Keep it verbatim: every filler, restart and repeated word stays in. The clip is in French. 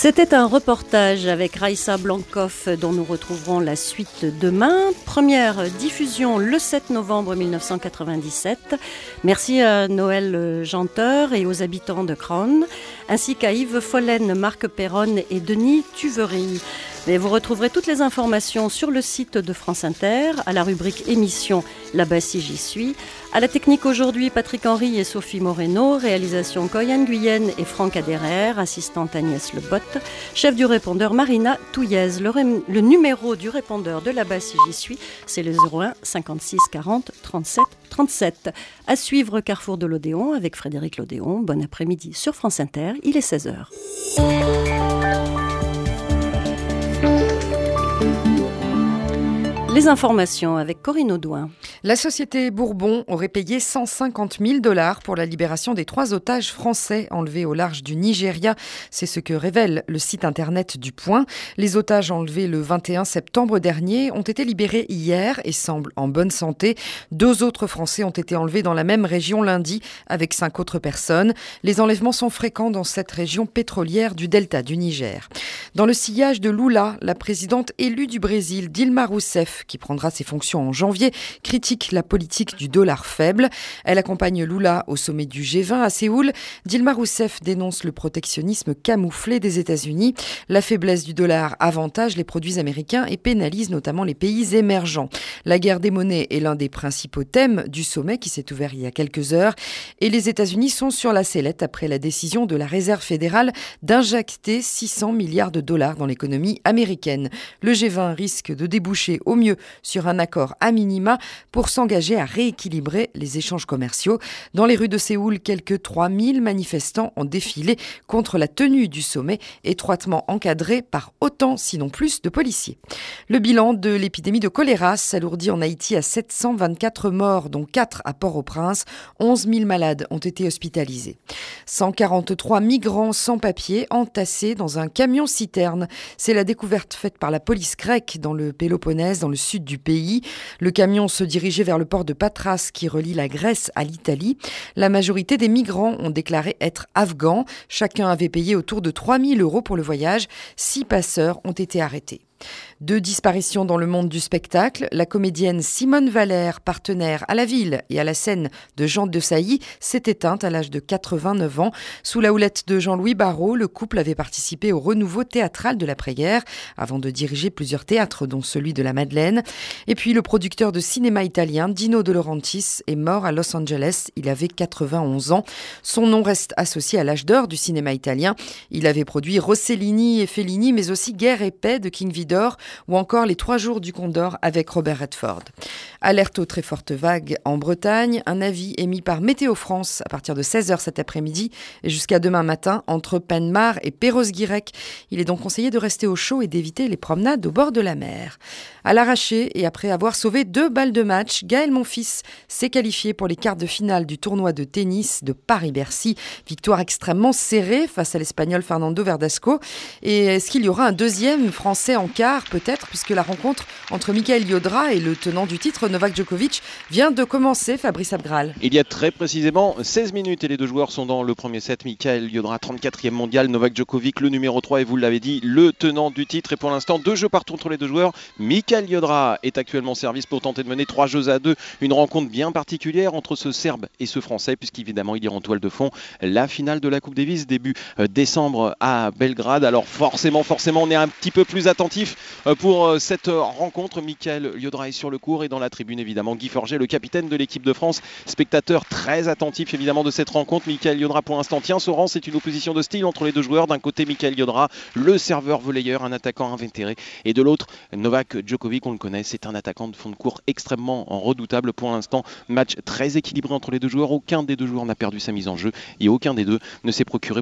C'était un reportage avec Raïssa Blancoff dont nous retrouverons la suite demain. Première diffusion le sept novembre mille neuf cent quatre-vingt-dix-sept. Merci à Noël Janteur et aux habitants de Cronn, ainsi qu'à Yves Follen, Marc Perron et Denis Tuvery. Mais vous retrouverez toutes les informations sur le site de France Inter, à la rubrique émission Là-bas si j'y suis. À la technique aujourd'hui, Patrick Henry et Sophie Moreno. Réalisation Koyan Guyenne et Franck Aderer. Assistante Agnès Lebotte. Chef du répondeur Marina Touillez. Le, ré... le numéro du répondeur de Là-bas si j'y suis, c'est le zéro un cinquante-six quarante trente-sept trente-sept. À suivre Carrefour de l'Odéon avec Frédéric Lodéon. Bon après-midi sur France Inter. Il est seize heures. Les informations avec Corinne Audouin. La société Bourbon aurait payé cent cinquante mille dollars pour la libération des trois otages français enlevés au large du Nigeria. C'est ce que révèle le site internet du Point. Les otages enlevés le vingt et un septembre dernier ont été libérés hier et semblent en bonne santé. Deux autres Français ont été enlevés dans la même région lundi avec cinq autres personnes. Les enlèvements sont fréquents dans cette région pétrolière du delta du Niger. Dans le sillage de Lula, la présidente élue du Brésil, Dilma Rousseff, qui prendra ses fonctions en janvier, critique la politique du dollar faible. Elle accompagne Lula au sommet du G vingt à Séoul. Dilma Rousseff dénonce le protectionnisme camouflé des États-Unis. La faiblesse du dollar avantage les produits américains et pénalise notamment les pays émergents. La guerre des monnaies est l'un des principaux thèmes du sommet qui s'est ouvert il y a quelques heures. Et les États-Unis sont sur la sellette après la décision de la Réserve fédérale d'injecter six cents milliards de dollars dans l'économie américaine. Le G vingt risque de déboucher au mieux sur un accord à minima pour s'engager à rééquilibrer les échanges commerciaux. Dans les rues de Séoul, quelques trois mille manifestants ont défilé contre la tenue du sommet, étroitement encadré par autant, sinon plus, de policiers. Le bilan de l'épidémie de choléra s'alourdit en Haïti à sept cent vingt-quatre morts, dont quatre à Port-au-Prince. onze mille malades ont été hospitalisés. cent quarante-trois migrants sans papier entassés dans un camion-citerne. C'est la découverte faite par la police grecque dans le Péloponnèse, dans le sud du pays. Le camion se dirigeait vers le port de Patras qui relie la Grèce à l'Italie. La majorité des migrants ont déclaré être afghans. Chacun avait payé autour de trois mille euros pour le voyage. Six passeurs ont été arrêtés. Deux disparitions dans le monde du spectacle. La comédienne Simone Valère, partenaire à la Ville et à la Scène de Jean de Sailly, s'est éteinte à l'âge de quatre-vingt-neuf ans. Sous la houlette de Jean-Louis Barrault, le couple avait participé au renouveau théâtral de l'après-guerre avant de diriger plusieurs théâtres, dont celui de la Madeleine. Et puis le producteur de cinéma italien, Dino De Laurentiis, est mort à Los Angeles. Il avait quatre-vingt-onze ans. Son nom reste associé à l'âge d'or du cinéma italien. Il avait produit Rossellini et Fellini, mais aussi Guerre et paix de King Vidor, ou encore Les Trois jours du Condor avec Robert Redford. Alerte aux très fortes vagues en Bretagne. Un avis émis par Météo France à partir de seize heures cet après-midi et jusqu'à demain matin entre Penmar et Perros-Guirec. Il est donc conseillé de rester au chaud et d'éviter les promenades au bord de la mer. À l'arraché et après avoir sauvé deux balles de match, Gaël Monfils s'est qualifié pour les quarts de finale du tournoi de tennis de Paris-Bercy. Victoire extrêmement serrée face à l'Espagnol Fernando Verdasco. Et est-ce qu'il y aura un deuxième Français en quart, peut-être, puisque la rencontre entre Mikael Yodra et le tenant du titre, Novak Djokovic, vient de commencer, Fabrice Abgral. Il y a très précisément seize minutes et les deux joueurs sont dans le premier set. Mikael Yodra, trente-quatrième mondial, Novak Djokovic, le numéro trois, et vous l'avez dit, le tenant du titre. Et pour l'instant, deux jeux partout entre les deux joueurs. Mikael Yodra est actuellement en service pour tenter de mener trois jeux à deux. Une rencontre bien particulière entre ce Serbe et ce Français, puisqu'évidemment, il y a en toile de fond la finale de la Coupe Davis, début décembre à Belgrade. Alors forcément, forcément, on est un petit peu plus attentif pour cette rencontre. Mikael Yodra est sur le court et dans la tribune évidemment Guy Forget, le capitaine de l'équipe de France, spectateur très attentif évidemment de cette rencontre. Mikael Yodra pour l'instant tient ce rang, c'est une opposition de style entre les deux joueurs. D'un côté Mikael Yodra, le serveur volleyeur, un attaquant invétéré, et de l'autre Novak Djokovic, on le connaît, c'est un attaquant de fond de court extrêmement redoutable. Pour l'instant, match très équilibré entre les deux joueurs, aucun des deux joueurs n'a perdu sa mise en jeu et aucun des deux ne s'est procuré